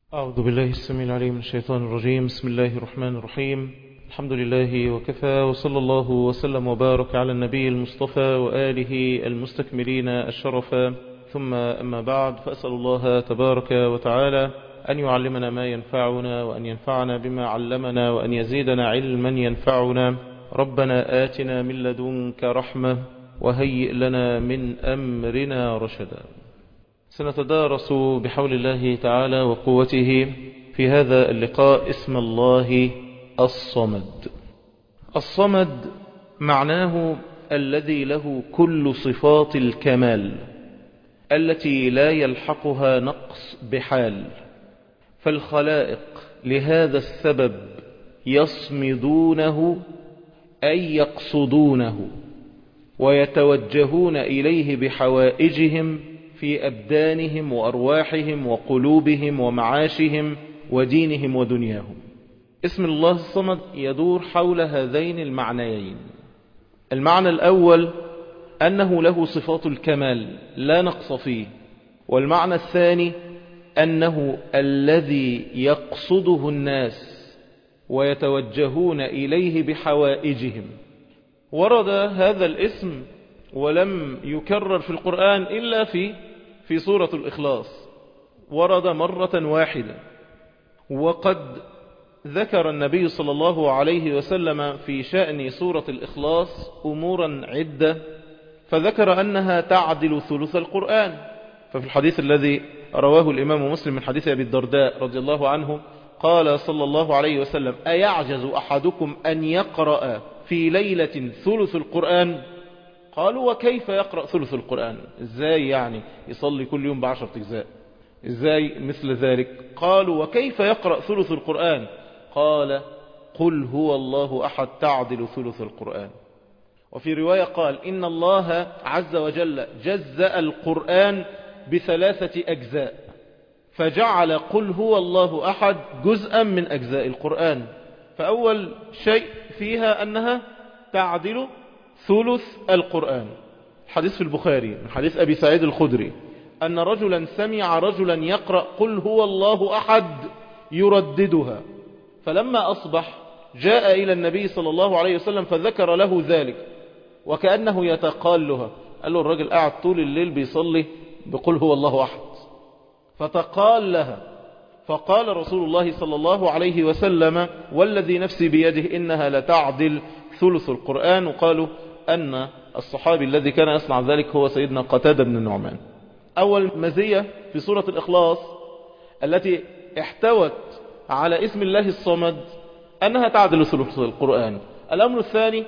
أعوذ بالله السميع العليم من الشيطان الرجيم. بسم الله الرحمن الرحيم. الحمد لله وكفى، وصلى الله وسلم وبارك على النبي المصطفى وآله المستكملين الشرفا، ثم أما بعد، فأسأل الله تبارك وتعالى أن يعلمنا ما ينفعنا، وأن ينفعنا بما علمنا، وأن يزيدنا علما ينفعنا. ربنا آتنا من لدنك رحمة وهيئ لنا من أمرنا رشدا. سنتدارس بحول الله تعالى وقوته في هذا اللقاء اسم الله الصمد. الصمد معناه الذي له كل صفات الكمال التي لا يلحقها نقص بحال، فالخلائق لهذا السبب يصمدونه أي يقصدونه ويتوجهون إليه بحوائجهم في أبدانهم وأرواحهم وقلوبهم ومعاشهم ودينهم ودنياهم. اسم الله الصمد يدور حول هذين المعنيين. المعنى الأول أنه له صفات الكمال لا نقص فيه، والمعنى الثاني أنه الذي يقصده الناس ويتوجهون إليه بحوائجهم. ورد هذا الاسم ولم يكرر في القرآن إلا في سورة الإخلاص، ورد مرة واحدة. وقد ذكر النبي صلى الله عليه وسلم في شأن سورة الإخلاص أمورا عدة، فذكر أنها تعدل ثلث القرآن. ففي الحديث الذي رواه الإمام مسلم من حديث أبي الدرداء رضي الله عنه قال صلى الله عليه وسلم: أيعجز أحدكم أن يقرأ في ليلة ثلث القرآن؟ قالوا: وكيف يقرأ ثلث القرآن؟ ازاي يعني يصلي كل يوم ب10 أجزاء؟ ازاي مثل ذلك؟ قالوا: وكيف يقرأ ثلث القرآن؟ قال: قل هو الله أحد تعدل ثلث القرآن. وفي رواية قال: إن الله عز وجل جزأ القرآن ب3 أجزاء، فجعل قل هو الله أحد جزءا من أجزاء القرآن. فأول شيء فيها أنها تعدل ثلث القرآن. حديث في البخاري من حديث أبي سعيد الخدري أن رجلا سمع رجلا يقرأ قل هو الله أحد يرددها، فلما أصبح جاء إلى النبي صلى الله عليه وسلم فذكر له ذلك وكأنه يتقالها. قال له: الرجل قاعد طول الليل بيصلي بقل هو الله أحد، فتقال لها. فقال رسول الله صلى الله عليه وسلم: والذي نفسي بيده إنها لتعدل ثلث القرآن. وقالوا أن الصحابي الذي كان يصنع ذلك هو سيدنا قتادة بن النعمان. أول مزية في سورة الإخلاص التي احتوت على اسم الله الصمد أنها تعدل ثلث القرآن. الأمر الثاني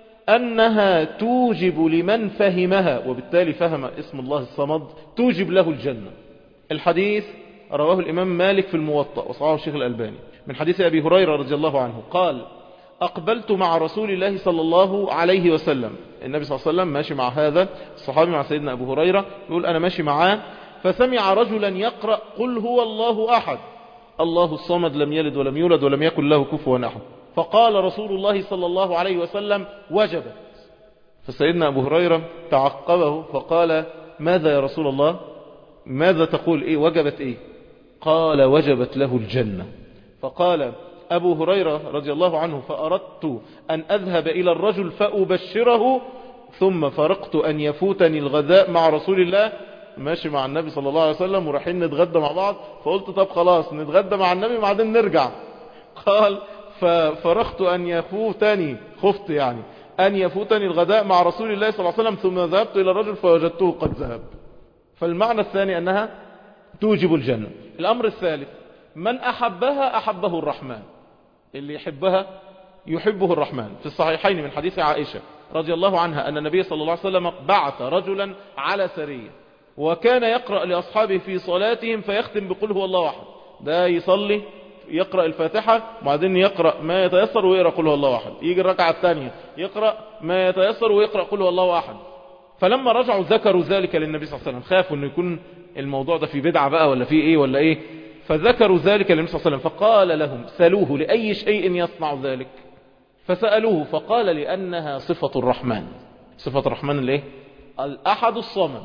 أنها توجب لمن فهمها، وبالتالي فهم اسم الله الصمد، توجب له الجنة. الحديث رواه الإمام مالك في الموطأ وصححه الشيخ الألباني من حديث أبي هريرة رضي الله عنه قال: أقبلت مع رسول الله صلى الله عليه وسلم. النبي صلى الله عليه وسلم ماشي مع هذا الصحابي مع سيدنا أبو هريرة، يقول: أنا ماشي معاه، فسمع رجلا يقرأ قل هو الله أحد الله الصمد لم يلد ولم يولد ولم يكن له كفوا أحد. فقال رسول الله صلى الله عليه وسلم: وجبت. فسيدنا أبو هريرة تعقبه فقال: ماذا يا رسول الله؟ ماذا تقول؟ إيه وجبت؟ إيه؟ قال: وجبت له الجنة. فقال أبو هريرة رضي الله عنه: فأردت أن أذهب إلى الرجل فأبشره، ثم فرقت أن يفوتني الغداء مع رسول الله. ماشي مع النبي صلى الله عليه وسلم ورايحين نتغدى مع بعض، فقلت: طب خلاص نتغدى مع النبي بعدين نرجع. قال: ففرقت أن يفوتني، خفت يعني أن يفوتني الغداء مع رسول الله صلى الله عليه وسلم، ثم ذهبت إلى الرجل فوجدته قد ذهب. فالمعنى الثاني أنها توجب الجنة. الأمر الثالث: من أحبها أحبه الرحمن. اللي يحبها يحبه الرحمن. في الصحيحين من حديث عائشة رضي الله عنها أن النبي صلى الله عليه وسلم بعث رجلا على سرية، وكان يقرأ لأصحابه في صلاتهم فيختم بقول هو الله أحد. ده يصلي يقرأ الفاتحة وبعدين يقرأ ما يتيسر ويقرأ قل هو الله أحد، يجي الركعة الثانية يقرأ ما يتيسر ويقرأ قل هو الله أحد. فلما رجعوا ذكروا ذلك للنبي صلى الله عليه وسلم، خافوا أن يكون الموضوع ده في بدعة بقى ولا في إيه ولا إيه، فذكروا ذلك للنبي صلى الله عليه وسلم، فقال لهم: سألوه لأي شيء يصنع ذلك؟ فسألوه فقال: لأنها صفة الرحمن. صفة الرحمن الايه؟ الأحد الصمد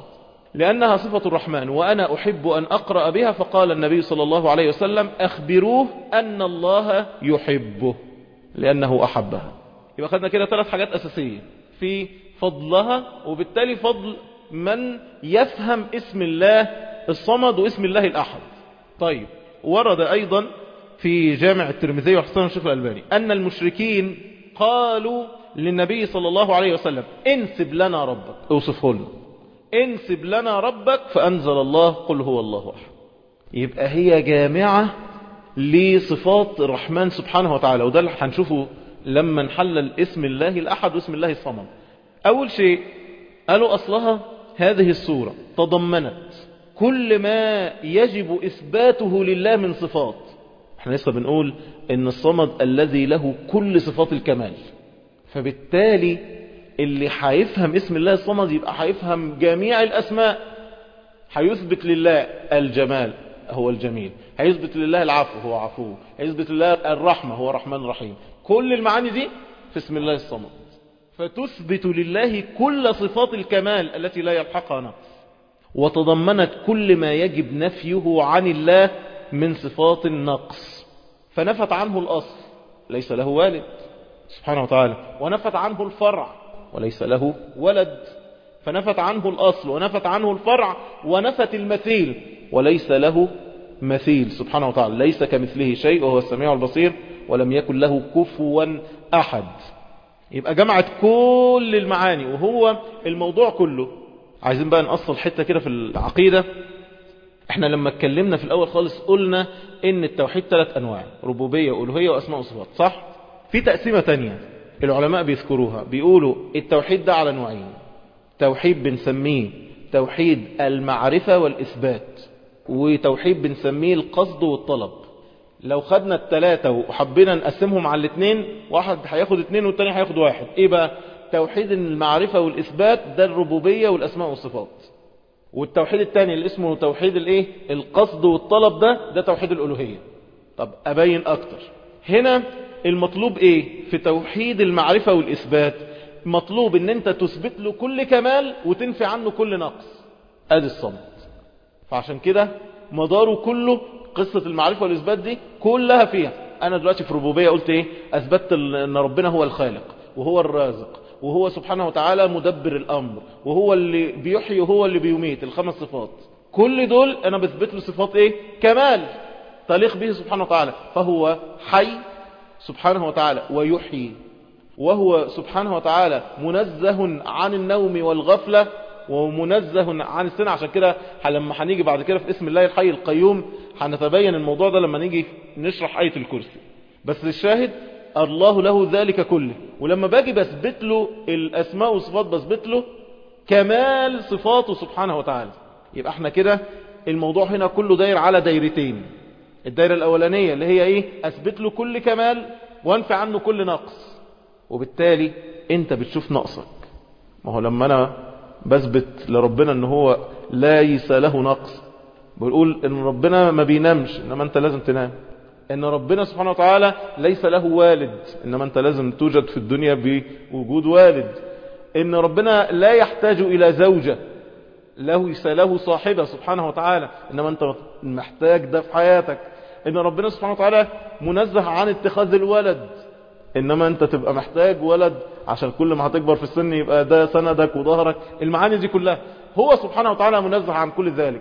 لأنها صفة الرحمن وأنا أحب أن أقرأ بها، فقال النبي صلى الله عليه وسلم أخبروه أن الله يحبه لأنه أحبها. يبقى خدنا كده 3 حاجات أساسية في فضلها، وبالتالي فضل من يفهم اسم الله الصمد واسم الله الأحد. طيب، ورد أيضا في جامع الترمذي وحسن الشيخ الألباني أن المشركين قالوا للنبي صلى الله عليه وسلم انسب لنا ربك، اوصفه لنا، انسب لنا ربك، فأنزل الله قل هو الله أحد. يبقى هي جامعة لصفات الرحمن سبحانه وتعالى، وده اللي هنشوفه لما نحلل اسم الله الأحد واسم الله الصمد. أول شيء قالوا أصلها هذه السورة تضمنت كل ما يجب إثباته لله من صفات. احنا لسه بنقول ان الصمد الذي له كل صفات الكمال، فبالتالي اللي هيفهم اسم الله الصمد يبقى هيفهم جميع الأسماء. هيثبت لله الجمال هو الجميل، هيثبت لله العفو هو عفو، هيثبت لله الرحمة هو رحمن رحيم. كل المعاني دي في اسم الله الصمد، فتثبت لله كل صفات الكمال التي لا يلحقها نقص، وتضمنت كل ما يجب نفيه عن الله من صفات النقص. فنفت عنه الأصل ليس له والد سبحانه وتعالى، ونفت عنه الفرع وليس له ولد، فنفت عنه الأصل ونفت عنه الفرع ونفت المثيل وليس له مثيل سبحانه وتعالى، ليس كمثله شيء وهو السميع البصير ولم يكن له كفوا أحد. يبقى جمعت كل المعاني، وهو الموضوع كله. عايزين بقى نأصل حتة كده في العقيدة. احنا لما اتكلمنا في الأول خالص قلنا ان التوحيد 3 أنواع، ربوبية وألوهية وأسماء وصفات، صح؟ في تقسيمة تانية العلماء بيذكروها، بيقولوا التوحيد ده على نوعين. توحيد بنسميه توحيد المعرفة والإثبات، وتوحيد بنسميه القصد والطلب. لو خدنا ال3 وحبينا نقسمهم على ال2، واحد هياخد 2 والتاني هياخد 1. ايه بقى؟ توحيد المعرفة والإثبات ده الربوبية والأسماء والصفات، والتوحيد الثاني اللي اسمه توحيد القصد والطلب ده توحيد الألوهية. طب أبين أكتر. هنا المطلوب ايه في توحيد المعرفة والإثبات؟ مطلوب ان انت تثبت له كل كمال وتنفي عنه كل نقص، ادي الصمد. فعشان كده مداره كله قصة المعرفة والإثبات دي كلها فيها. انا دلوقتي في ربوبية قلت ايه؟ اثبتت ان ربنا هو الخالق وهو الرازق وهو سبحانه وتعالى مدبر الأمر وهو اللي بيحيي وهو اللي بيميت، ال5 صفات. كل دول أنا بثبت له صفات إيه؟ كمال تليق به سبحانه وتعالى. فهو حي سبحانه وتعالى ويحيي، وهو سبحانه وتعالى منزه عن النوم والغفلة ومنزه عن السنة. عشان كده لما هنيجي بعد كده في اسم الله الحي القيوم هنتبين الموضوع ده لما نيجي نشرح آية الكرسي. بس الشاهد الله له ذلك كله. ولما باجي بثبت له الأسماء والصفات بثبت له كمال صفاته سبحانه وتعالى. يبقى احنا كده الموضوع هنا كله داير على دايرتين. الدايرة الأولانية اللي هي ايه؟ أثبت له كل كمال وانفع عنه كل نقص، وبالتالي انت بتشوف نقصك. ما هو لما انا بثبت لربنا ان هو ليس له نقص، بقول ان ربنا ما بينامش انما انت لازم تنام، ان ربنا سبحانه وتعالى ليس له والد انما انت لازم توجد في الدنيا بوجود والد، ان ربنا لا يحتاج الى زوجة ليس له صاحبة سبحانه وتعالى انما انت محتاج ده في حياتك، ان ربنا سبحانه وتعالى منزه عن اتخاذ الولد انما انت تبقى محتاج ولد عشان كل ما هتكبر في السن يبقى ده سندك وظهرك. المعاني دي كلها هو سبحانه وتعالى منزه عن كل ذلك.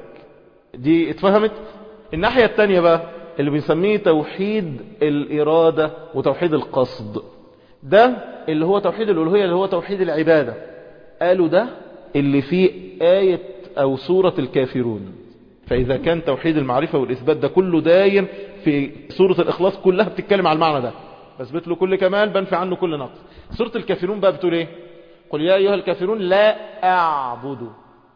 دي اتفهمت؟ الناحية التانية بقى اللي بنسميه توحيد الإرادة وتوحيد القصد، ده اللي هو توحيد الألوهية اللي هو توحيد العبادة. قالوا ده اللي فيه آية أو سورة الكافرون. فإذا كان توحيد المعرفة والإثبات ده كله داير في سورة الإخلاص كلها بتتكلم على المعنى ده، بثبت له كل كمال بنفي عنه كل نقص. سورة الكافرون بقى بتقول ايه؟ قل يا أيها الكافرون لا أعبد،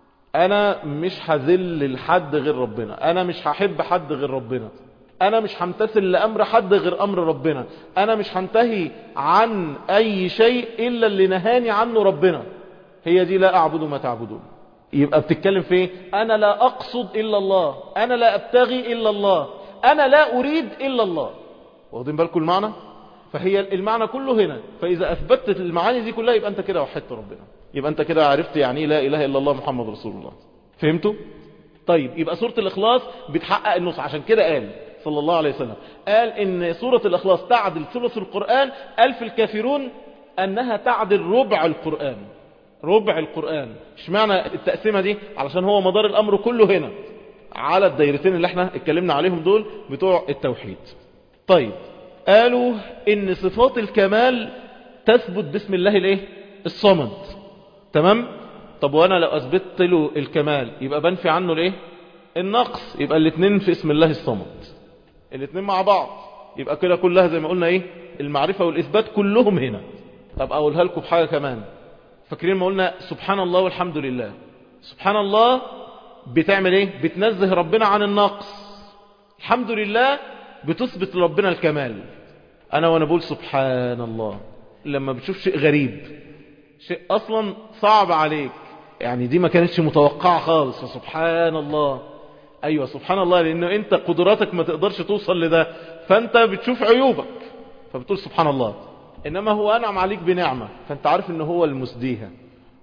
أنا مش هذل لحد غير ربنا، أنا مش هحب حد غير ربنا، أنا مش همتثل لأمر حد غير أمر ربنا، أنا مش هنتهي عن أي شيء إلا اللي نهاني عنه ربنا. هي دي لا أعبد ما تعبدون. يبقى بتتكلم في ايه؟ أنا لا أقصد إلا الله، أنا لا أبتغي إلا الله، أنا لا أريد إلا الله. واخدين بالكم المعنى؟ فهي المعنى كله هنا. فإذا أثبتت المعاني دي كلها يبقى أنت كده وحدت ربنا، يبقى أنت كده عرفت يعني لا إله إلا الله محمد رسول الله. فهمتوا؟ طيب يبقى سورة الإخلاص بتحقق النص. عشان كده قال صلى الله عليه وسلم، قال إن سورة الإخلاص تعدل ثلث القرآن، قال في الكافرون أنها تعدل ربع القرآن. ربع القرآن. اشمعنى التقسيمة دي؟ علشان هو مدار الأمر كله هنا على الدايرتين اللي احنا اتكلمنا عليهم دول بتوع التوحيد. طيب قالوا إن صفات الكمال تثبت باسم الله الايه؟ الصمد. تمام؟ طب وانا لو اثبتت له الكمال يبقى بنفي عنه الايه؟ النقص. يبقى الاثنين في اسم الله الصمد، الاثنين مع بعض، يبقى كده كلها زي ما قلنا ايه؟ المعرفة والاثبات كلهم هنا. طب اقولها لكم بحاجة كمان. فاكرين ما قلنا سبحان الله والحمد لله؟ سبحان الله بتعمل ايه؟ بتنزه ربنا عن النقص. الحمد لله بتثبت لربنا الكمال. انا وانا بقول سبحان الله لما بتشوف شيء غريب، شيء اصلا صعب عليك، يعني دي ما كانتش متوقعة خالص، فسبحان الله. ايوه سبحان الله، لانه انت قدراتك ما تقدرش توصل لده، فانت بتشوف عيوبك فبتقول سبحان الله. انما هو انعم عليك بنعمة، فانت عارف انه هو المسديها،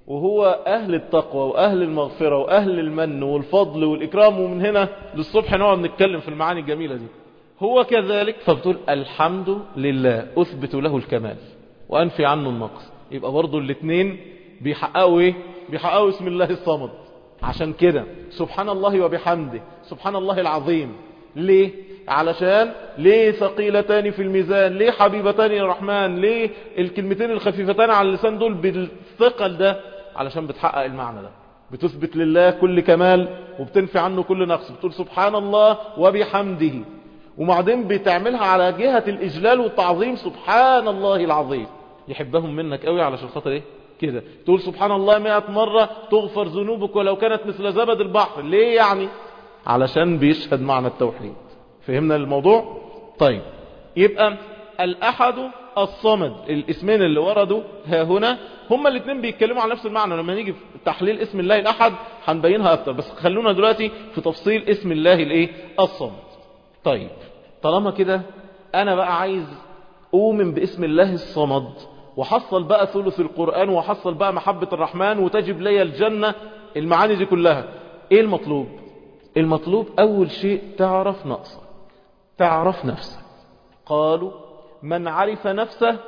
وهو اهل التقوى واهل المغفرة واهل المن والفضل والاكرام، ومن هنا للصبح نقعد نتكلم في المعاني الجميلة دي. هو كذلك، فبتقول الحمد لله اثبت له الكمال وانفي عنه النقص. يبقى برضو الاثنين بيحققوا ايه؟ بيحققوا اسم الله الصمد. عشان كده سبحان الله وبحمده سبحان الله العظيم. ليه؟ علشان ليه ثقيلتان في الميزان، ليه حبيبتان الرحمن، ليه الكلمتين الخفيفتان على اللسان دول بالثقل ده؟ علشان بتحقق المعنى ده، بتثبت لله كل كمال وبتنفي عنه كل نقص. بتقول سبحان الله وبحمده، وبعدين بتعملها على جهة الإجلال والتعظيم، سبحان الله العظيم. يحبهم منك قوي علشان خاطر ايه كده؟ تقول سبحان الله 100 مرة تغفر ذنوبك ولو كانت مثل زبد البحر. ليه يعني؟ علشان بيشهد معنى التوحيد. فهمنا الموضوع؟ طيب يبقى الأحد الصمد، الاسمين اللي وردوا ها هنا هما الاثنين بيتكلموا عن نفس المعنى. لما نيجي في تحليل اسم الله الأحد هنبينها أكتر، بس خلونا دلوقتي في تفصيل اسم الله الايه؟ الصمد. طيب طالما كده أنا بقى عايز أؤمن باسم الله الصمد، وحصل بقى ثلث القرآن، وحصل بقى محبة الرحمن، وتجب لي الجنة، المعاني دي كلها، ايه المطلوب؟ المطلوب اول شيء تعرف نقصك، تعرف نفسك. قالوا من عرف نفسه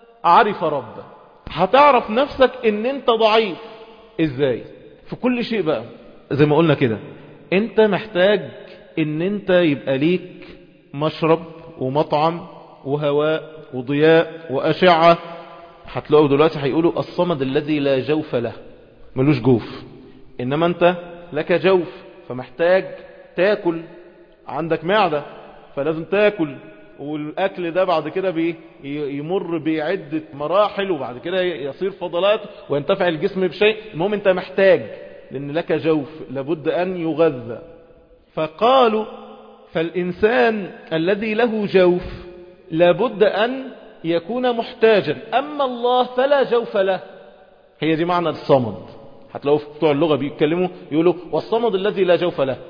عرف ربه. هتعرف نفسك ان انت ضعيف. ازاي؟ في كل شيء بقى زي ما قلنا كده. انت محتاج ان انت يبقى ليك مشرب ومطعم وهواء وضياء وأشعة. هتلاقوا دلوقتي هيقولوا الصمد الذي لا جوف له، ملوش جوف، انما انت لك جوف، فمحتاج تاكل، عندك معدة فلازم تاكل، والاكل ده بعد كده يمر بعدة مراحل، وبعد كده يصير فضلات وينتفع الجسم بشيء. المهم انت محتاج، لان لك جوف لابد ان يغذى. فقالوا فالانسان الذي له جوف لابد ان يكون محتاجا، اما الله فلا جوف له. هي دي معنى الصمد. هتلاقوا في بتوع اللغة بيتكلموا يقولوا والصمد الذي لا جوف له.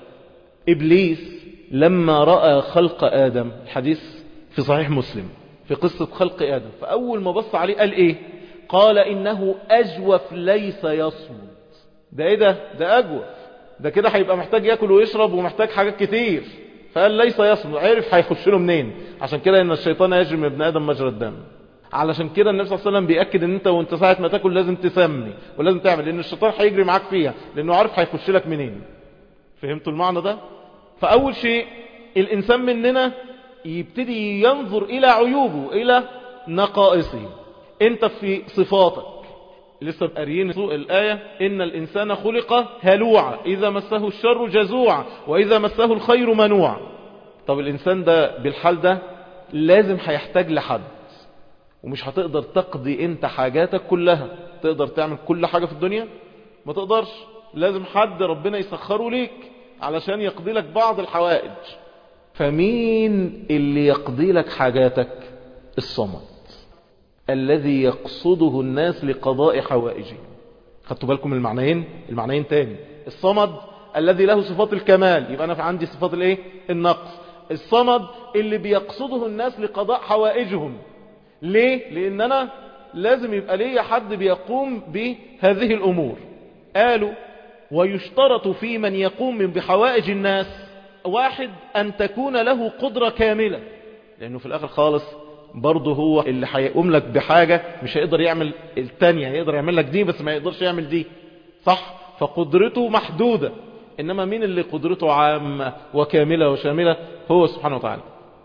إبليس لما رأى خلق آدم، الحديث في صحيح مسلم في قصة خلق آدم، فأول ما بص عليه قال إيه؟ قال إنه أجوف ليس يصمد. ده إيه ده؟ ده أجوف، ده كده هيبقى محتاج يأكل ويشرب ومحتاج حاجات كتير. فقال ليس يصمد، عرف هيخش له منين. عشان كده إن الشيطان يجري من ابن آدم مجرى الدم. علشان كده النبي صلى الله عليه وسلم بيأكد ان انت وانت ساعة ما تاكل لازم تسمي ولازم تعمل، لان الشيطان هيجري معاك فيها، لانه عارف هيخش لك منين. فهمتوا المعنى ده؟ فاول شيء الانسان مننا يبتدي ينظر الى عيوبه، الى نقائصه. انت في صفاتك لسه قاريين الآية ان الانسان خلق هلوعا اذا مسه الشر جزوعا واذا مسه الخير منوعا. طب الانسان ده بالحال ده لازم هيحتاج لحد، ومش هتقدر تقضي انت حاجاتك كلها. تقدر تعمل كل حاجة في الدنيا؟ ما تقدرش. لازم حد ربنا يسخره ليك علشان يقضي لك بعض الحوائج. فمين اللي يقضي لك حاجاتك؟ الصمد الذي يقصده الناس لقضاء حوائجهم. خدتوا بالكم المعنيين تاني. الصمد الذي له صفات الكمال، يبقى انا عندي صفات الايه؟ النقص. الصمد اللي بيقصده الناس لقضاء حوائجهم. ليه؟ لان انا لازم يبقى لي حد بيقوم بهذه الامور. قالوا ويشترط في من يقوم بحوائج الناس واحد أن تكون له قدرة كاملة، لأنه في الآخر خالص برضه هو اللي هيقوم لك بحاجة مش هيقدر يعمل التانية، هيقدر يعمل لك دي بس ما يقدرش يعمل دي، صح؟ فقدرته محدودة. إنما مين اللي قدرته عامة وكاملة وشاملة؟ هو سبحانه وتعالى.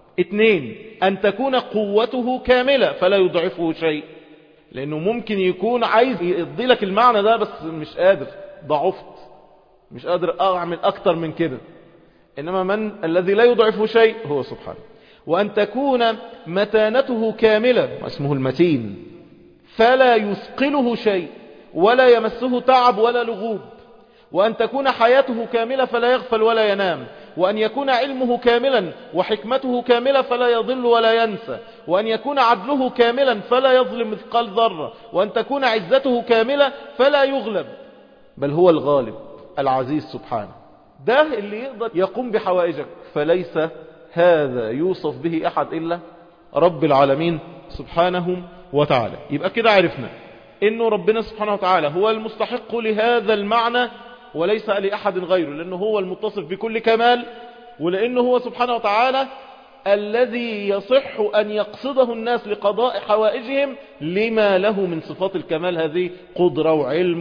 2 أن تكون قوته كاملة فلا يضعفه شيء، لأنه ممكن يكون عايز يدي لك المعنى ده بس مش قادر، ضعفت، مش قادر أعمل أكتر من كده. إنما من الذي لا يضعفه شيء هو سبحانه. وأن تكون متانته كاملة، اسمه المتين، فلا يثقله شيء ولا يمسه تعب ولا لغوب. وأن تكون حياته كاملة فلا يغفل ولا ينام. وأن يكون علمه كاملا وحكمته كاملة فلا يضل ولا ينسى. وأن يكون عدله كاملا فلا يظلم مثقال ذرة. وأن تكون عزته كاملة فلا يغلب، بل هو الغالب العزيز سبحانه. ده اللي يقدر يقوم بحوائجك، فليس هذا يوصف به أحد إلا رب العالمين سبحانه وتعالى. يبقى كده عرفنا إنه ربنا سبحانه وتعالى هو المستحق لهذا المعنى وليس لأحد غيره، لأنه هو المتصف بكل كمال، ولأنه هو سبحانه وتعالى الذي يصح أن يقصده الناس لقضاء حوائجهم لما له من صفات الكمال، هذه قدرة وعلم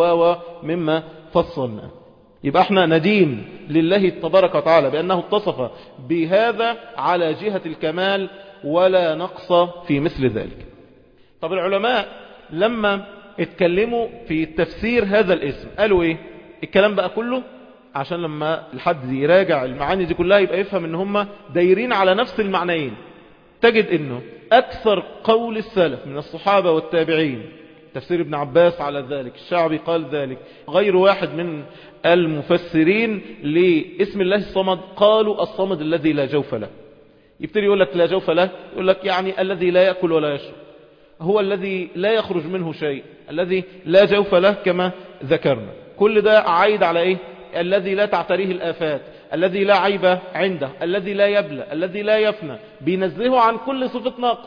مما فصلنا. يبقى احنا ندين لله تبارك وتعالى بأنه اتصف بهذا على جهة الكمال ولا نقص في مثل ذلك. طب العلماء لما اتكلموا في تفسير هذا الاسم قالوا ايه؟ الكلام بقى كله عشان لما الحد يراجع المعاني دي كلها يبقى يفهم ان هم دايرين على نفس المعنيين. تجد انه اكثر قول السلف من الصحابة والتابعين، تفسير ابن عباس على ذلك، الشعبي قال ذلك، غير واحد من المفسرين لاسم الله الصمد قالوا الصمد الذي لا جوف له. يبتدي يقول لك لا جوف له، يقول لك يعني الذي لا يأكل ولا يشرب، هو الذي لا يخرج منه شيء، الذي لا جوف له كما ذكرنا. كل ده عايد على ايه؟ الذي لا تعتريه الآفات، الذي لا عيب عنده، الذي لا يبلى، الذي لا يفنى، بينزهه عن كل صفة نقص.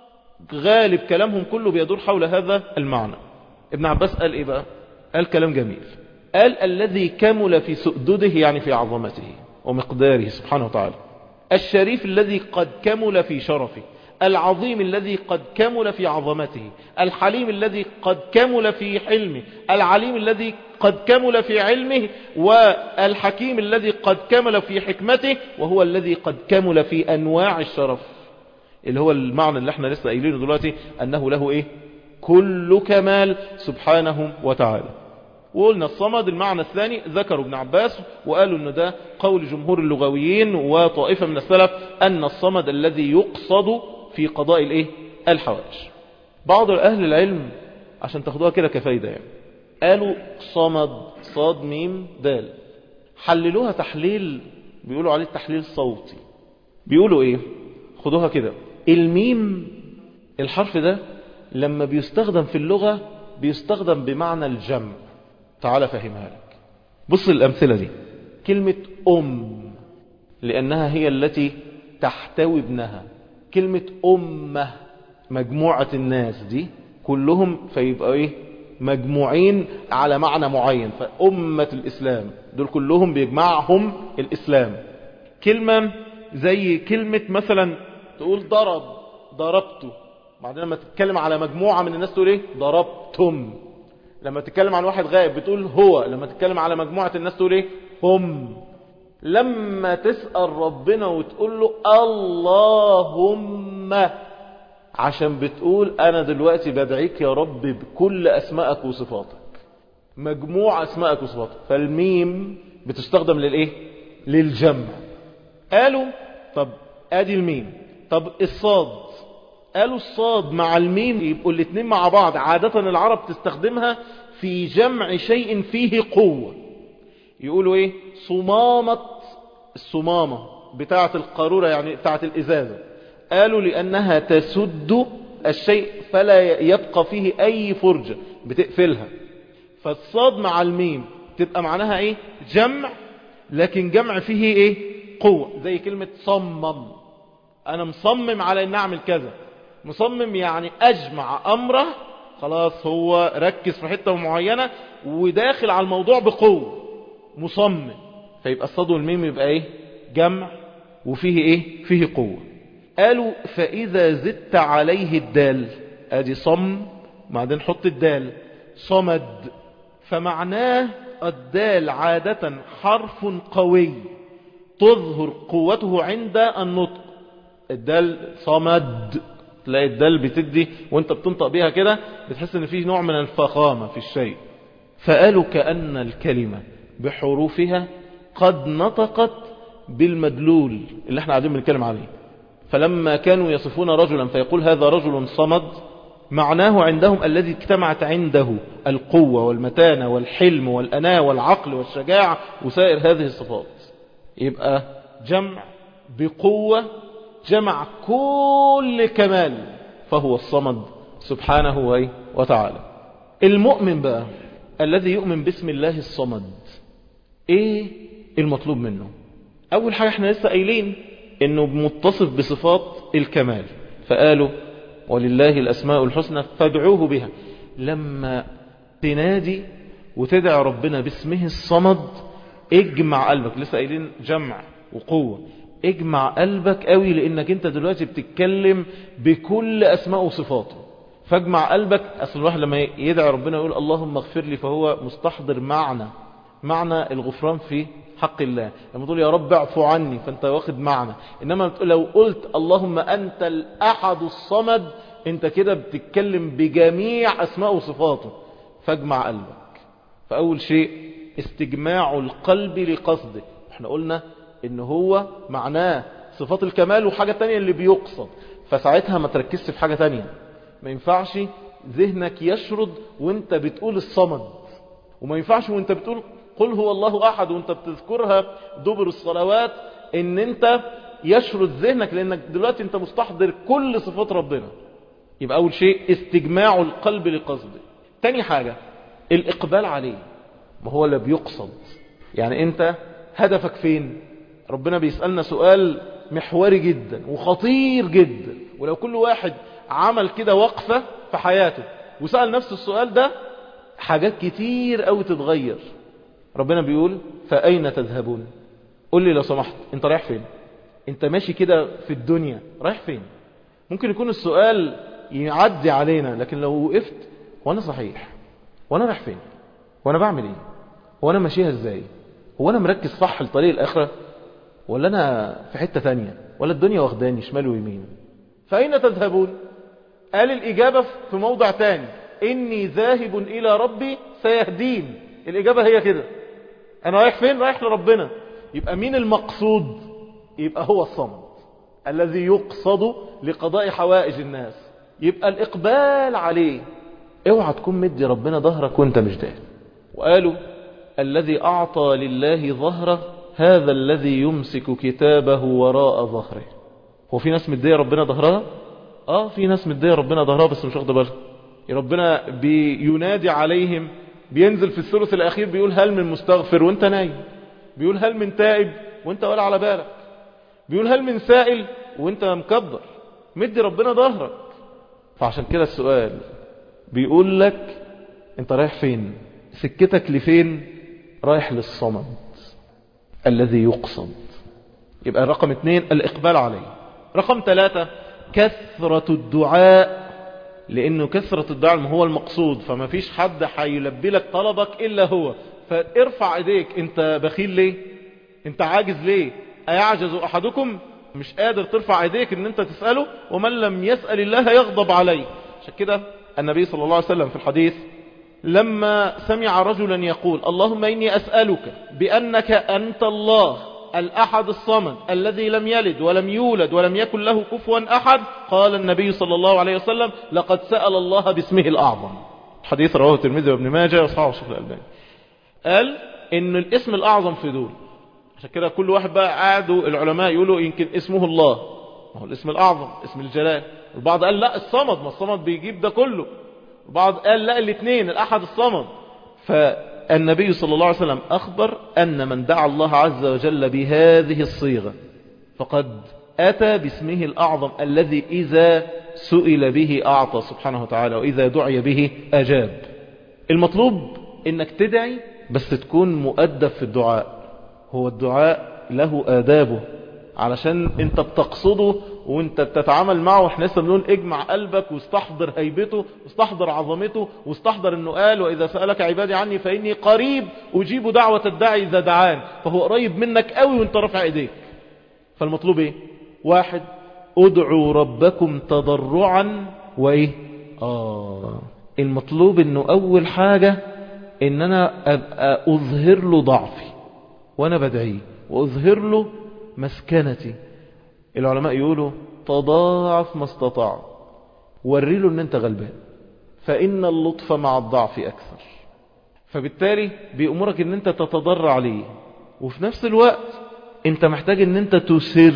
غالب كلامهم كله بيدور حول هذا المعنى. ابن عباس قال ايه بقى؟ قال كلام جميل، قال الذي كمل في سؤدده، يعني في عظمته ومقداره سبحانه وتعالى، الشريف الذي قد كمل في شرفه، العظيم الذي قد كمل في عظمته، الحليم الذي قد كمل في حلمه، العليم الذي قد كمل في علمه، والحكيم الذي قد كمل في حكمته، وهو الذي قد كمل في أنواع الشرف، اللي هو المعنى اللي احنا لسه قايلينه دلوقتي أنه له ايه؟ كل كمال سبحانه وتعالى. وقلنا الصمد المعنى الثاني ذكروا ابن عباس وقالوا ان ده قول جمهور اللغويين وطائفة من السلف أن الصمد الذي يقصد في قضاء الايه؟ الحوائج. بعض أهل العلم عشان تاخدوها كده كفايدة يعني قالوا صمد صاد ميم دال، حللوها تحليل بيقولوا عليه التحليل الصوتي. بيقولوا ايه؟ خدوها كده، الميم الحرف ده لما بيستخدم في اللغة بيستخدم بمعنى الجمع. تعال فهمها لك. بص الأمثلة دي، كلمة لأنها هي التي تحتوي ابنها، كلمة أمة مجموعة الناس دي كلهم فيبقى ايه؟ مجموعين على معنى معين، فأمة الإسلام دول كلهم بيجمعهم الإسلام. كلمة زي كلمة مثلا تقول ضربته، بعدين لما تتكلم على مجموعة من الناس تقول ايه؟ ضربتم. لما تتكلم عن واحد غائب بتقول هو، لما تتكلم على مجموعة الناس تقول ايه؟ هم. لما تسأل ربنا وتقول له اللهم، عشان بتقول انا دلوقتي بدعيك يا رب بكل اسمائك وصفاتك، مجموع اسمائك وصفاتك، فالميم بتستخدم للايه؟ للجمع. قالوا طب ادي الميم، طب الصاد، قالوا الصاد مع الميم يبقوا الاثنين مع بعض، عادة العرب تستخدمها في جمع شيء فيه قوة. يقولوا ايه؟ صمامة، الصمامة بتاعة القارورة يعني بتاعة الإزازة، قالوا لأنها تسد الشيء فلا يبقى فيه أي فرجة، بتقفلها. فالصاد مع الميم تبقى معناها ايه؟ جمع، لكن جمع فيه ايه؟ قوة. زي كلمة صمم، أنا مصمم على أن أعمل كذا، مصمم يعني أجمع أمره خلاص هو ركز في حتة معينة وداخل على الموضوع بقوة مصمم، فيبقى الصاد والميم يبقى ايه؟ جمع وفيه ايه؟ فيه قوة. قالوا فإذا زدت عليه الدال، ادي صم بعدين حط الدال صمد، فمعناه الدال عادة حرف قوي تظهر قوته عند النطق. الدال صمد، تلاقي الدال بتدي وانت بتنطق بيها كده بتحس ان فيه نوع من الفخامة في الشيء. فقالوا كأن الكلمة بحروفها قد نطقت بالمدلول اللي احنا قاعدين بنتكلم عليه. فلما كانوا يصفون رجلا فيقول هذا رجل صمد، معناه عندهم الذي اجتمعت عنده القوة والمتانة والحلم والأناة والعقل والشجاعة وسائر هذه الصفات. يبقى جمع بقوة جمع كل كمال، فهو الصمد سبحانه وتعالى. المؤمن بقى الذي يؤمن باسم الله الصمد، ايه المطلوب منه؟ اول حاجة احنا لسه قايلين انه متصف بصفات الكمال، فقالوا ولله الاسماء الحسنى فادعوه بها. لما تنادي وتدعي ربنا باسمه الصمد اجمع قلبك، لسه قايلين جمع وقوة، اجمع قلبك قوي لانك انت دلوقتي بتتكلم بكل اسماء وصفاته. فاجمع قلبك. اصل الواحد لما يدعي ربنا يقول اللهم اغفر لي فهو مستحضر معنى الغفران في حق الله. لما تقول يا رب اعفو عني فانت واخد معنى. انما لو قلت اللهم انت الاحد الصمد انت كده بتتكلم بجميع اسماء وصفاته. فاجمع قلبك. فاول شيء استجماع القلب لقصده. احنا قلنا ان هو معناه صفات الكمال وحاجة تانية اللي بيقصد، فساعتها ما تركزش في حاجة تانية. ما ينفعش ذهنك يشرد وانت بتقول الصمد، وما ينفعش وانت بتقول قل هو الله احد وانت بتذكرها دبر الصلوات ان انت يشرد ذهنك، لانك دلوقتي انت مستحضر كل صفات ربنا. يبقى اول شيء استجماع القلب لقصده. تاني حاجة الاقبال عليه، ما هو اللي بيقصد. يعني انت هدفك فين؟ ربنا بيسألنا سؤال محوري جدا وخطير جدا، ولو كل واحد عمل كده وقفة في حياته وسأل نفس السؤال ده حاجات كتير قوي تتغير. ربنا بيقول فأين تذهبون؟ قل لي لو سمحت انت رايح فين؟ انت ماشي كده في الدنيا رايح فين؟ ممكن يكون السؤال يعدي علينا، لكن لو وقفت وانا صحيح وانا رايح فين؟ وانا بعمل ايه؟ وانا ماشيها ازاي؟ هو انا مركز صح لطريق الاخرة ولا انا في حتة تانية، ولا الدنيا واخداني شمال ويمين؟ فأين تذهبون؟ قال الإجابة في موضع تاني إني ذاهب إلى ربي سيهدين. الإجابة هي كده، أنا رايح فين؟ رايح لربنا. يبقى مين المقصود؟ يبقى هو الصمد الذي يقصد لقضاء حوائج الناس. يبقى الإقبال عليه. اوعى تكون مدي ربنا ظهرك وانت مش داهن. وقالوا الذي أعطى لله ظهره هذا الذي يمسك كتابه وراء ظهره. هو في ناس مدية ربنا ظهرها؟ في ناس مدية ربنا ظهرها بس مش واخده بالها. ربنا بينادي عليهم، بينزل في الثلث الأخير بيقول هل من مستغفر وانت نايم، بيقول هل من تائب وانت ولا على بالك، بيقول هل من سائل وانت مكبر مدي ربنا ظهرك. فعشان كده السؤال بيقول لك انت رايح فين؟ سكتك لفين؟ رايح للصمد الذي يقصد. يبقى رقم 2 الإقبال عليه. رقم 3 كثرة الدعاء، لأنه كثرة الدعاء هو المقصود، فما فيش حد هيلبي لك طلبك إلا هو. فارفع ايديك. انت بخيل ليه؟ انت عاجز ليه؟ أيعجز أحدكم؟ مش قادر ترفع ايديك ان انت تسأله؟ ومن لم يسأل الله يغضب عليه. عشان كده النبي صلى الله عليه وسلم في الحديث لما سمع رجلا يقول اللهم إني أسألك بأنك أنت الله الأحد الصمد الذي لم يلد ولم يولد ولم يكن له كفوا أحد، قال النبي صلى الله عليه وسلم لقد سأل الله باسمه الأعظم. حديث رواه الترمذي وابن ماجه وصححه الشيخ الألباني. قال إن الاسم الأعظم في دول. عشان كده كل واحد بقى قعدوا العلماء يقولوا يمكن اسمه الله، ما هو الاسم الأعظم اسم الجلال. البعض قال لا الصمد، ما الصمد بيجيب ده كله. البعض قال لا الاثنين الأحد الصمد. فالنبي صلى الله عليه وسلم أخبر أن من دعا الله عز وجل بهذه الصيغة فقد أتى باسمه الأعظم الذي إذا سئل به أعطى سبحانه وتعالى، وإذا دعي به أجاب. المطلوب إنك تدعي بس تكون مؤدب في الدعاء. هو الدعاء له آدابه، علشان انت بتقصده وانت بتتعامل معه. واحنا لسه بنقول اجمع قلبك واستحضر هيبته واستحضر عظمته واستحضر انه قال وإذا سألك عبادي عني فإني قريب أجيب دعوة الداعي إذا دعان. فهو قريب منك قوي وانت رافع ايديك. فالمطلوب ايه؟ واحد، ادعوا ربكم تضرعا وايه؟ المطلوب انه اول حاجة ان انا ابقى اظهر له ضعفي وانا بدعيه، واظهر له مسكنتي. العلماء يقولوا تضاعف ما استطاع، وري له ان انت غلبان، فان اللطف مع الضعف اكثر. فبالتالي بيأمرك ان انت تتضرع عليه، وفي نفس الوقت انت محتاج ان انت تسر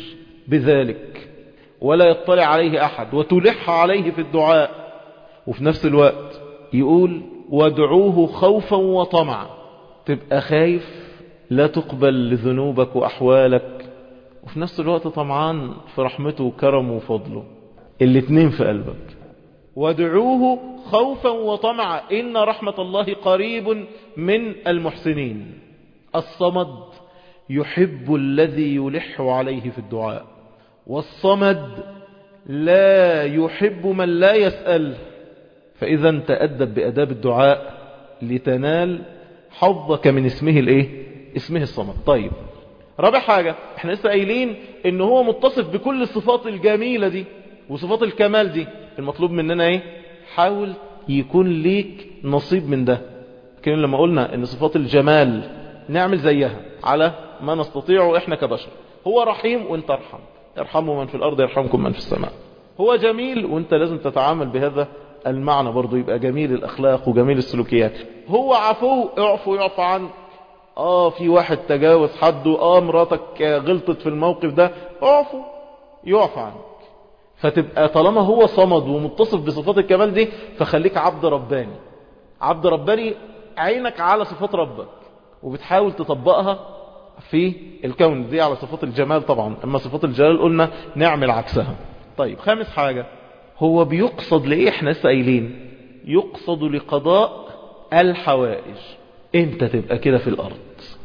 بذلك ولا يطلع عليه احد، وتلح عليه في الدعاء. وفي نفس الوقت يقول وادعوه خوفا وطمعا، تبقى خايف لا تقبل لذنوبك وأحوالك، وفي نفس الوقت طمعان في رحمته وكرمه وفضله، الاتنين في قلبك. وادعوه خوفا وطمعا إن رحمة الله قريب من المحسنين. الصمد يحب الذي يلح عليه في الدعاء، والصمد لا يحب من لا يسأل. فإذا تأدب بأداب الدعاء لتنال حظك من اسمه الايه؟ اسمه الصمد. طيب، رابع حاجة، احنا لسه قايلين ان هو متصف بكل الصفات الجميلة دي وصفات الكمال دي. المطلوب مننا ايه؟ حاول يكون ليك نصيب من ده. لكن لما قلنا ان صفات الجمال نعمل زيها على ما نستطيعه احنا كبشر. هو رحيم وانت ارحم، ارحموا من في الارض يرحمكم من في السماء. هو جميل وانت لازم تتعامل بهذا المعنى برضو، يبقى جميل الاخلاق وجميل السلوكيات. هو عفو، اعفو يعفى عنك. في واحد تجاوز حده، مراتك غلطت في الموقف ده، اعفو يعفى عنك. فتبقى طالما هو صمد ومتصف بصفات الكمال دي، فخليك عبد رباني. عبد رباني عينك على صفات ربك وبتحاول تطبقها في الكون دي على صفات الجمال طبعا. اما صفات الجلال قلنا نعمل عكسها. طيب، خامس حاجة، هو بيقصد لإيه؟ احنا لسه قايلين يقصد لقضاء الحوائج. انت تبقى كده في الارض،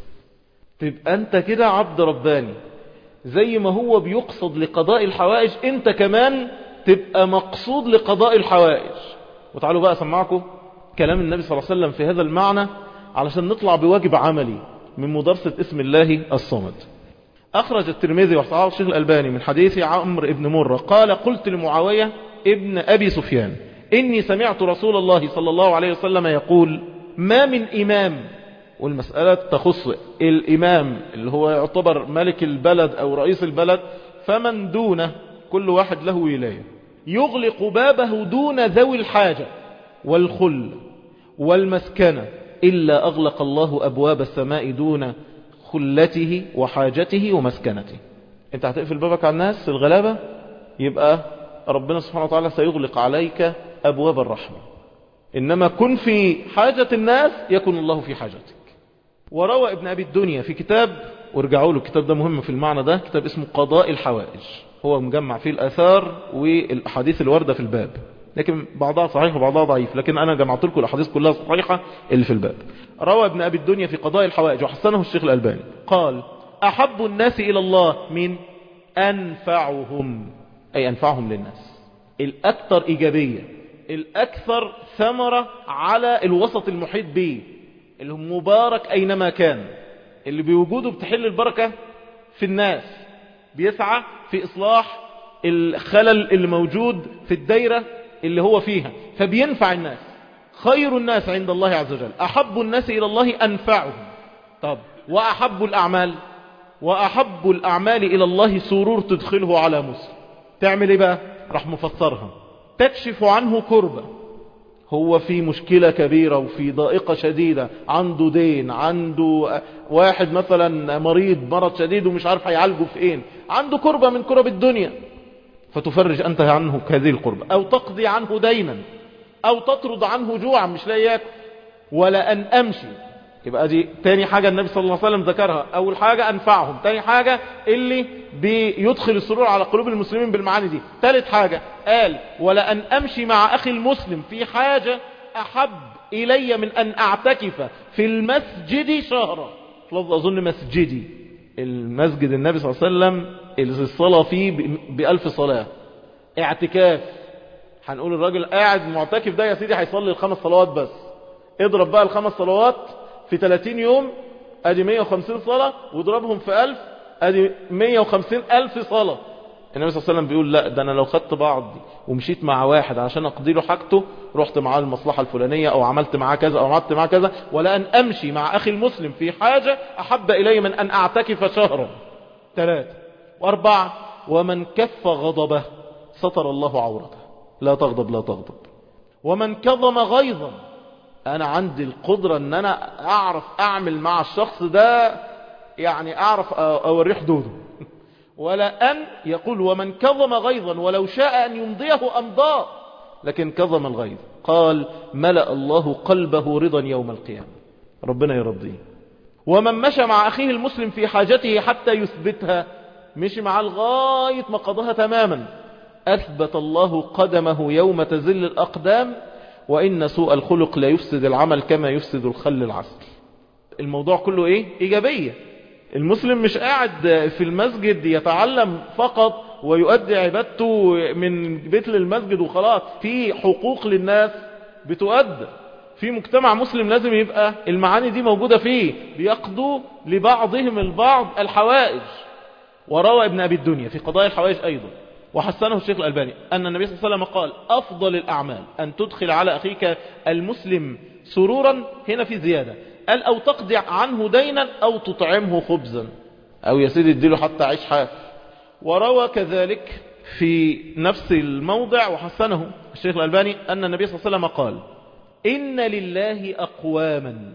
تبقى انت كده عبد رباني. زي ما هو بيقصد لقضاء الحوائج، انت كمان تبقى مقصود لقضاء الحوائج. وتعالوا بقى اسمعكم كلام النبي صلى الله عليه وسلم في هذا المعنى علشان نطلع بواجب عملي من مدرسة اسم الله الصمد. أخرج الترمذي وصححه الشيخ الألباني من حديث عمرو بن مرة قال قلت لمعاوية ابن أبي سفيان إني سمعت رسول الله صلى الله عليه وسلم يقول ما من إمام، والمسألة تخص الإمام اللي هو يعتبر ملك البلد أو رئيس البلد، فمن دونه كل واحد له ولاية، يغلق بابه دون ذوي الحاجة والخل والمسكنة إلا أغلق الله أبواب السماء دون خلته وحاجته ومسكنته. انت هتقفل بابك على الناس الغلابة، يبقى ربنا سبحانه وتعالى سيغلق عليك أبواب الرحمة. إنما كن في حاجة الناس يكن الله في حاجتك. وروى ابن أبي الدنيا في كتاب، وارجعوا له الكتاب ده مهم في المعنى ده، كتاب اسمه قضاء الحوائج، هو مجمع فيه الآثار والأحاديث الواردة في الباب، لكن بعضها صحيح وبعضها ضعيف، لكن أنا جمعت لكم الأحاديث كلها صحيحة اللي في الباب. روى ابن أبي الدنيا في قضاء الحوائج وحسنه الشيخ الألباني قال أحب الناس إلى الله من أنفعهم، أي أنفعهم للناس، الأكثر إيجابية، الأكثر ثمرة على الوسط المحيط به، اللي هم مبارك أينما كان، اللي بوجوده بتحل البركة في الناس، بيسعى في إصلاح الخلل اللي موجود في الدايرة اللي هو فيها، فبينفع الناس. خير الناس عند الله عز وجل أحب الناس إلى الله أنفعهم. طب وأحب الأعمال، وأحب الأعمال إلى الله سرور تدخله على مسلم. تعمل إيه بقى؟ راح مفسرها، تكشف عنه كربة، هو في مشكلة كبيرة وفي ضائقة شديدة، عنده دين، عنده واحد مثلا مرض شديد ومش عارف هيعالجه فين، عنده كربة من كرب الدنيا، فتفرج أنت عنه هذه الكربة، أو تقضي عنه دينا، أو تطرد عنه جوعا مش لا ياكل. ولا أن أمشي يبقى دي تاني حاجة النبي صلى الله عليه وسلم ذكرها. أول حاجة أنفعهم، تاني حاجة اللي بيدخل السرور على قلوب المسلمين بالمعاني دي، تالت حاجة قال ولأن أمشي مع أخي المسلم في حاجة أحب إلي من أن أعتكف في المسجد شهرا. لفظ أظن مسجدي، المسجد النبي صلى الله عليه وسلم الصلاة فيه ب1000 صلاة. اعتكاف، هنقول الراجل قاعد معتكف ده يا سيدي هيصلي ال5 صلوات بس، اضرب بقى ال5 صلوات في 30 يوم ادي 150 صلاة، واضربهم في 1000 ادي 150,000 صلاة. النبي صلى الله عليه وسلم بيقول لا، ده انا لو خدت بعض ومشيت مع واحد عشان اقضي له حاجته، رحت معاه المصلحة الفلانية او عملت معاه كذا او عملت معاه كذا، ولا ان امشي مع اخي المسلم في حاجة احب الي من ان اعتكف شهرا. 3 و4 ومن كف غضبه ستر الله عورته. لا تغضب لا تغضب. ومن كظم غيظا، انا عندي القدرة ان انا اعرف اعمل مع الشخص ده، يعني اعرف اوريه حدوده. ولا ان يقول ومن كظم غيظا ولو شاء ان يمضيه امضاه، لكن كظم الغيظ قال ملأ الله قلبه رضا يوم القيامة، ربنا يرضيه. ومن مشى مع اخيه المسلم في حاجته حتى يثبتها، مشي معاه لغاية ما قضاها تماما، اثبت الله قدمه يوم تزل الاقدام، وإن سوء الخلق لا يفسد العمل كما يفسد الخل العسل. الموضوع كله ايه؟ ايجابية. المسلم مش قاعد في المسجد يتعلم فقط ويؤدي عبادته من بيت للمسجد وخلاص، في حقوق للناس بتؤدى في مجتمع مسلم، لازم يبقى المعاني دي موجودة فيه، بيقضوا لبعضهم البعض الحوائج. وروى ابن أبي الدنيا في قضايا الحوائج أيضا وحسنه الشيخ الألباني أن النبي صلى الله عليه وسلم قال أفضل الأعمال أن تدخل على أخيك المسلم سرورا، هنا في زيادة، قال أو تقضي عنه دينا أو تطعمه خبزا، أو يا سيدي اديله حتى عيش حاف. وروى كذلك في نفس الموضع وحسنه الشيخ الألباني أن النبي صلى الله عليه وسلم قال إن لله أقواما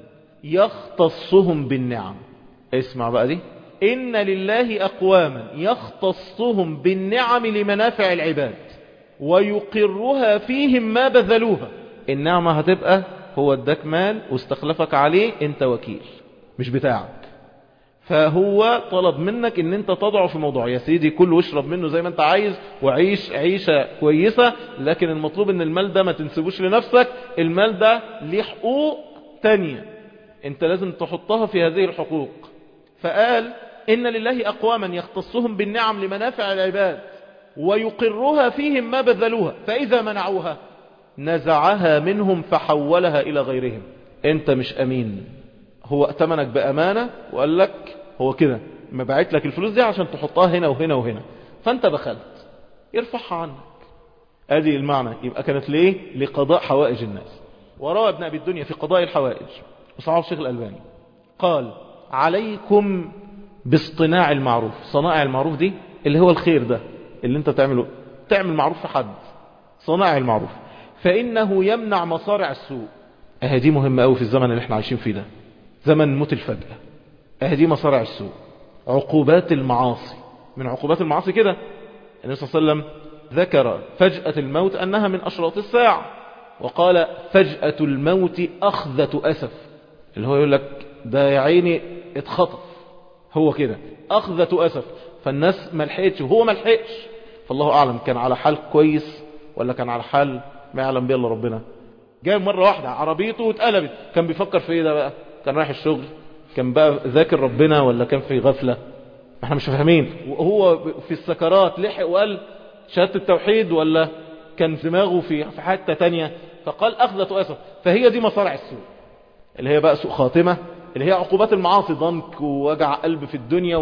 يختصهم بالنعم. اسمع بقى دي، إن لله أقواما يختصهم بالنعم لمنافع العباد ويقرها فيهم ما بذلوها. النعمة هتبقى هو اداك مال واستخلفك عليه، انت وكيل مش بتاعك، فهو طلب منك ان انت تضعه في موضوع، يا سيدي كل واشرب منه زي ما انت عايز وعيش عيشة كويسة، لكن المطلوب ان المال ده ما تنسبوش لنفسك، المال ده ليه حقوق تانية انت لازم تحطها في هذه الحقوق. فقال إن لله أقواما يختصهم بالنعم لمنافع العباد ويقرها فيهم ما بذلوها، فإذا منعوها نزعها منهم فحولها إلى غيرهم. أنت مش أمين، هو ائتمنك بأمانة وقال لك هو كده ما بعت لك الفلوس دي عشان تحطها هنا وهنا وهنا، فأنت بخلت، يرفعها عنك. هذه المعنى يبقى كانت ليه؟ لقضاء حوائج الناس. وروى ابن أبي الدنيا في قضاء الحوائج وصححه الشيخ الألباني قال عليكم باصطناع المعروف. صناع المعروف دي اللي هو الخير ده اللي انت تعمله، تعمل معروف في حد، صناع المعروف، فإنه يمنع مصارع السوء. دي مهمة قوي في الزمن اللي احنا عايشين فيه ده، زمن موت الفجأة. دي مصارع السوء، عقوبات المعاصي. من عقوبات المعاصي كده النبي صلى الله عليه وسلم ذكر فجأة الموت أنها من أشراط الساعة، وقال فجأة الموت أخذة أسف، اللي هو يقول لك ده يا عيني اتخطف، هو كده أخذة أسف، فالناس ملحقتش وهو ملحقش، فالله أعلم كان على حال كويس ولا كان على حال ما يعلم بيه الا ربنا. جاء مرة واحدة عربيته واتقلبت، كان بيفكر في ايه ده بقى؟ كان رايح الشغل، كان بقى ذاكر ربنا ولا كان في غفلة؟ احنا مش فاهمين. وهو في السكرات لحق وقال شهادة التوحيد ولا كان دماغه في حتة تانية؟ فقال أخذة أسف. فهي دي مصارع السوء اللي هي بقى سوء خاتمة، اللي هي عقوبات المعاصي، ضنك ووجع قلب في الدنيا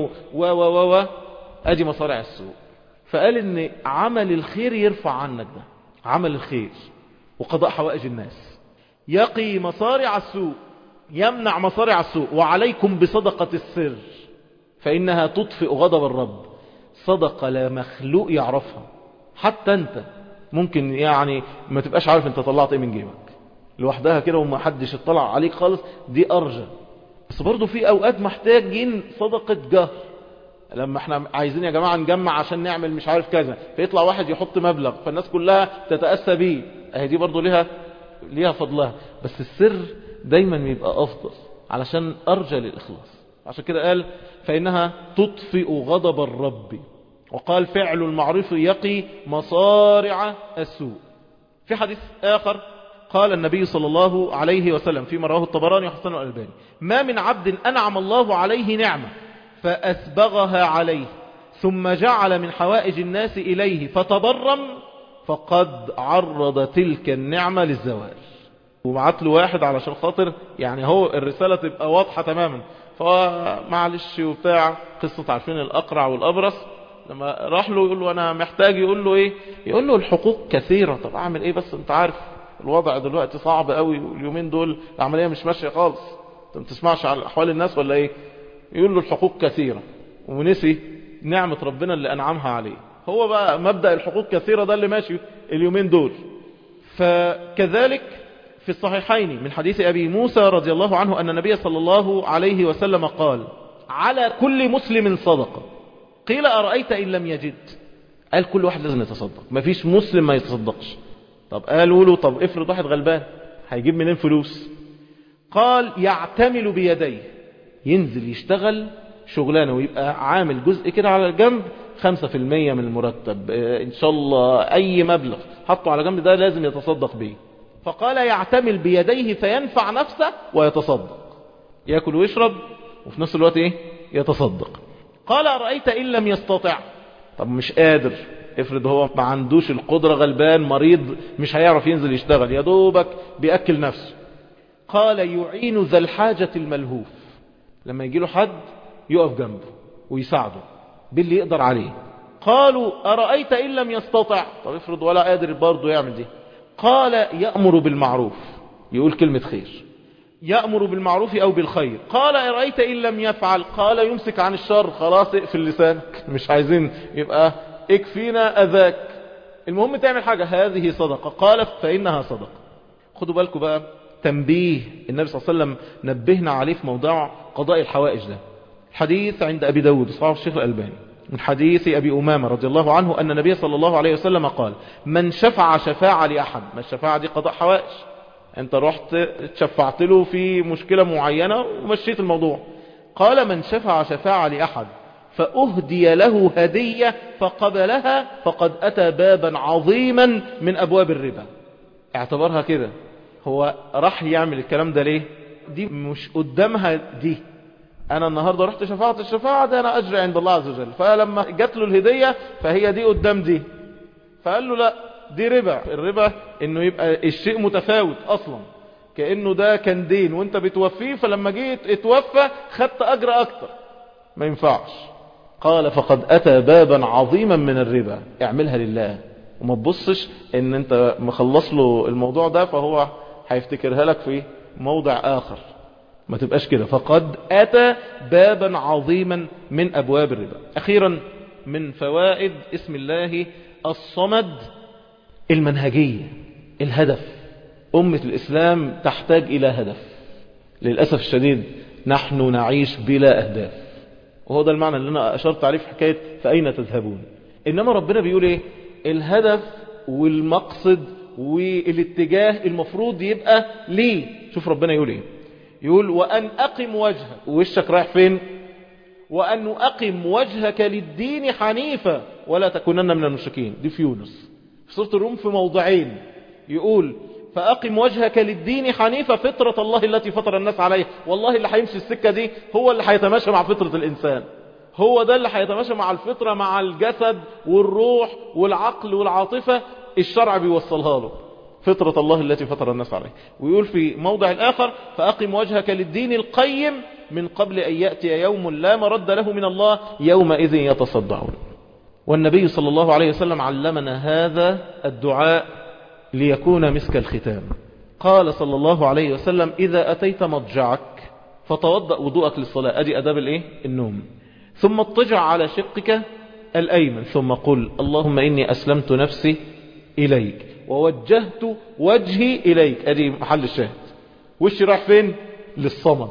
و ادي مصارع السوء. فقال ان عمل الخير يرفع عنك ده، عمل الخير وقضاء حوائج الناس يقي مصارع السوء، يمنع مصارع السوء. وعليكم بصدقة السر فإنها تطفئ غضب الرب. صدقة لا مخلوق يعرفها، حتى انت ممكن يعني ما تبقاش عارف انت طلعت ايه من جيبك لوحدها كده وما حدش اطلع عليك خالص، دي ارجى. بس برضو في اوقات محتاجين صدقة جهر، لما احنا عايزين يا جماعة نجمع عشان نعمل مش عارف كذا، فيطلع واحد يحط مبلغ فالناس كلها تتأسى بيه، اهي دي برضو ليها فضلها. بس السر دايما يبقى افضل علشان أرجى للإخلاص. عشان كده قال فإنها تطفئ غضب الرب، وقال فعل المعروف يقي مصارع السوء. في حديث آخر قال النبي صلى الله عليه وسلم فيما رواه الطبراني وحسنه الألباني: ما من عبد أنعم الله عليه نعمة فأسبغها عليه ثم جعل من حوائج الناس إليه فتبرم فقد عرض تلك النعمة للزوال. وبعت له واحد علشان خاطر يعني هو الرسالة تبقى واضحة تماما، فمعلش وبتاع قصة عارفين الأقرع والأبرص، لما راح له يقول له أنا محتاج، يقول له إيه؟ يقول له الحقوق كثيرة. طب أعمل إيه؟ بس أنت عارف الوضع دلوقتي صعب قوي، واليومين دول العملية مش ماشية خالص، أنت ما تسمعش على أحوال الناس ولا إيه؟ يقول له الحقوق كثيرة، ونسي نعمة ربنا اللي أنعمها عليه. هو بقى مبدأ الحقوق كثيرة ده اللي ماشي اليومين دول. فكذلك في الصحيحين من حديث أبي موسى رضي الله عنه أن النبي صلى الله عليه وسلم قال: على كل مسلم صدقة. قيل أرأيت إن لم يجد؟ قال كل واحد لازم يتصدق، مفيش مسلم ما يتصدقش. طب قالوا له طب افرض واحد غلبان هيجيب منين فلوس؟ قال يعتمل بيديه، ينزل يشتغل شغلانه ويبقى عامل جزء كده على الجنب 5% من المرتب ان شاء الله، اي مبلغ حطه على جنب ده لازم يتصدق به. فقال يعتمل بيديه فينفع نفسه ويتصدق، ياكل ويشرب وفي نفس الوقت ايه؟ يتصدق. قال أرأيت إن لم يستطع؟ طب مش قادر، افرض هو ما عندوش القدرة، غلبان مريض مش هيعرف ينزل يشتغل، يا دوبك بيأكل نفسه. قال يعين ذا الحاجة الملهوف، لما يجي له حد يقف جنبه ويساعده باللي يقدر عليه. قالوا أرأيت إن لم يستطع؟ طب افرض ولا قادر برضه يعمل دي. قال يأمر بالمعروف، يقول كلمة خير، يأمر بالمعروف أو بالخير. قال أرأيت إن لم يفعل؟ قال يمسك عن الشر، خلاص اقفل لسانك، مش عايزين يبقى اكفينا أذاك، المهم تعمل حاجة، هذه صدقة. قال فإنها صدقة. خدوا بالكم بقى تنبيه النبي صلى الله عليه وسلم نبهنا عليه في موضوع قضاء الحوائج ده. الحديث عند أبي داود صحيح الشيخ الألباني من حديث أبي أمامة رضي الله عنه أن النبي صلى الله عليه وسلم قال: من شفع شفاعة لأحد، ما الشفاعة دي قضاء حوائج، انت رحت تشفعت له في مشكلة معينة ومشيت الموضوع. قال من شفع شفاعة لأحد فأهدي له هدية فقبلها فقد أتى بابا عظيما من أبواب الربا. اعتبرها كده، هو راح يعمل الكلام ده ليه؟ دي مش قدامها دي، انا النهاردة رحت شفاعة الشفاعة ده انا اجري عند الله عز وجل، فلما جات له الهدية فهي دي قدام دي، فقال له لا دي ربا. الربا انه يبقى الشيء متفاوت اصلا، كأنه ده كان دين وانت بتوفيه، فلما جيت اتوفى خدت اجر اكتر، ما ينفعش. قال فقد اتى بابا عظيما من الربا، اعملها لله وما تبصش ان انت مخلص له الموضوع ده فهو هيفتكرها لك في موضع اخر، ما تبقاش كده. فقد اتى بابا عظيما من ابواب الربا. اخيرا من فوائد اسم الله الصمد المنهجية، الهدف. أمة الإسلام تحتاج إلى هدف، للأسف الشديد نحن نعيش بلا أهداف، وهو ده المعنى اللي أنا أشرت عليه في حكاية فأين تذهبون. إنما ربنا بيقول إيه؟ الهدف والمقصد والاتجاه المفروض يبقى ليه. شوف ربنا يقول إيه؟ يقول وأن أقم وجهك، ووشك رايح فين؟ وأن أقم وجهك للدين حنيفا ولا تكونن من المشركين. دي في يونس. في سورة الروم في موضعين يقول فأقم وجهك للدين حنيفا فطرة الله التي فطر الناس عليها. والله اللي هيمشي السكة دي هو اللي هيتماشى مع فطرة الإنسان، هو ده اللي هيتماشى مع الفطرة، مع الجسد والروح والعقل والعاطفة، الشرع بيوصلها له فطرة الله التي فطر الناس عليها. ويقول في موضع الآخر فأقم وجهك للدين القيم من قبل أن يأتي يوم لا مرد له من الله يومئذ يتصدعون. والنبي صلى الله عليه وسلم علمنا هذا الدعاء ليكون مسك الختام. قال صلى الله عليه وسلم إذا أتيت مضجعك فتوضأ وضوءك للصلاة، أدي أداب النوم، ثم اضطجع على شقك الأيمن ثم قل اللهم إني أسلمت نفسي إليك ووجهت وجهي إليك، أدي محل الشاهد. وشي راح فين؟ للصمد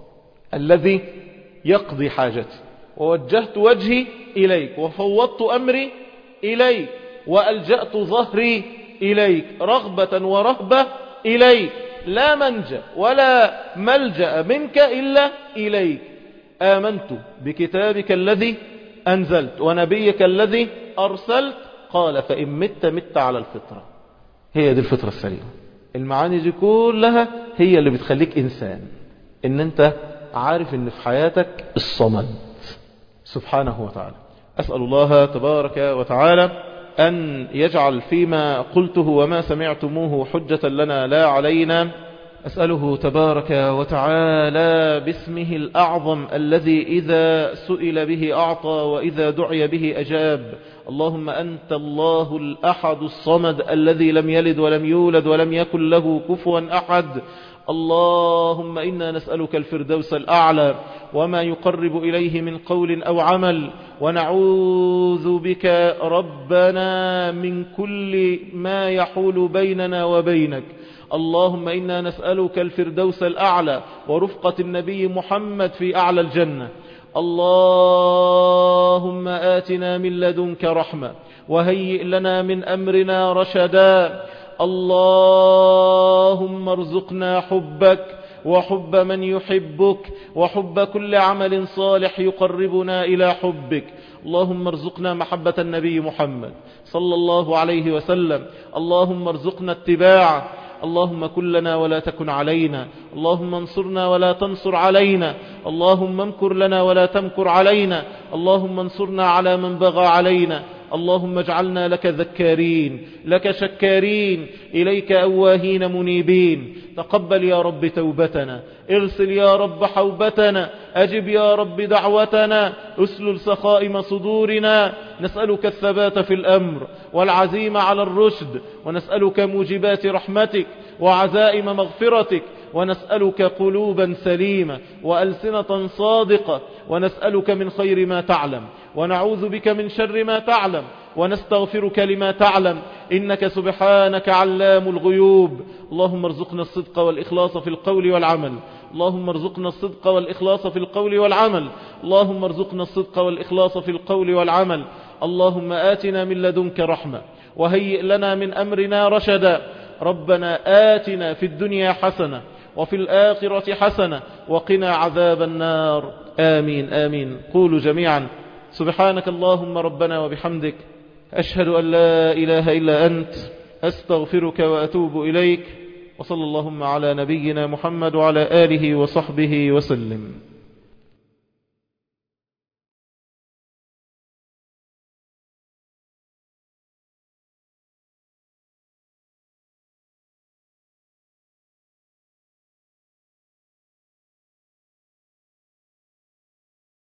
الذي يقضي حاجتي، ووجهت وجهي إليك وفوضت أمري إليك وألجأت ظهري إليك رغبة ورهبة إليك. لا منجا ولا ملجأ منك إلا إليك. آمنت بكتابك الذي أنزلت ونبيك الذي أرسلت. قال فإن مت على الفطرة. هي دي الفطرة السليمة. المعاني دي كلها هي اللي بتخليك إنسان، إن أنت عارف إن في حياتك الصمد سبحانه وتعالى. أسأل الله تبارك وتعالى أن يجعل فيما قلته وما سمعتموه حجة لنا لا علينا. أسأله تبارك وتعالى باسمه الأعظم الذي إذا سئل به أعطى وإذا دعي به أجاب. اللهم أنت الله الأحد الصمد الذي لم يلد ولم يولد ولم يكن له كفوا أحد. اللهم إنا نسألك الفردوس الأعلى وما يقرب إليه من قول أو عمل، ونعوذ بك ربنا من كل ما يحول بيننا وبينك. اللهم إنا نسألك الفردوس الأعلى ورفقة النبي محمد في أعلى الجنة. اللهم آتنا من لدنك رحمة وهيئ لنا من أمرنا رشدا. اللهم ارزقنا حبك وحب من يحبك وحب كل عمل صالح يقربنا إلى حبك. اللهم ارزقنا محبة النبي محمد صلى الله عليه وسلم. اللهم ارزقنا اتباعه. اللهم كن لنا ولا تكن علينا. اللهم انصرنا ولا تنصر علينا. اللهم امكر لنا ولا تمكر علينا. اللهم انصرنا على من بغى علينا. اللهم اجعلنا لك ذكارين لك شكارين إليك أواهين منيبين. تقبل يا رب توبتنا، ارسل يا رب حوبتنا، أجب يا رب دعوتنا، أسلل سخائم صدورنا. نسألك الثبات في الأمر والعزيمة على الرشد، ونسألك موجبات رحمتك وعزائم مغفرتك، ونسألك قلوبا سليمة وألسنة صادقة، ونسألك من خير ما تعلم ونعوذ بك من شر ما تعلم ونستغفرك لما تعلم، إنك سبحانك علام الغيوب. اللهم ارزقنا الصدق والإخلاص في القول والعمل. اللهم ارزقنا الصدق والإخلاص في القول والعمل. اللهم ارزقنا الصدق والإخلاص في القول والعمل. اللهم آتنا من لدنك رحمة وهيئ لنا من أمرنا رشدا. ربنا آتنا في الدنيا حسنة وفي الآخرة حسنة وقنا عذاب النار. آمين آمين. قولوا جميعا سبحانك اللهم ربنا وبحمدك، أشهد أن لا إله إلا أنت، أستغفرك وأتوب إليك. وصلى اللهم على نبينا محمد وعلى آله وصحبه وسلم.